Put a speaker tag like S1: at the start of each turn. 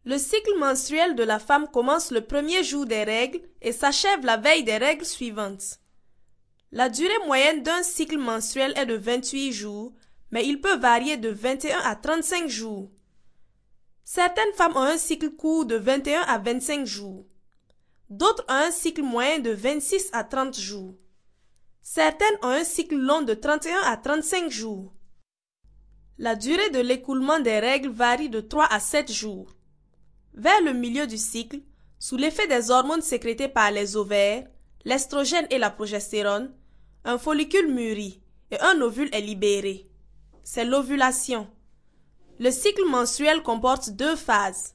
S1: Le cycle menstruel de la femme commence le premier jour des règles et s'achève la veille des règles suivantes. La durée moyenne d'un cycle menstruel est de 28 jours, mais il peut varier de 21 à 35 jours. Certaines femmes ont un cycle court de 21 à 25 jours. D'autres ont un cycle moyen de 26 à 30 jours. Certaines ont un cycle long de 31 à 35 jours. La durée de l'écoulement des règles varie de 3 à 7 jours. Vers le milieu du cycle, sous l'effet des hormones sécrétées par les ovaires, l'estrogène et la progestérone, un follicule mûrit et un ovule est libéré. C'est l'ovulation. Le cycle menstruel comporte deux phases.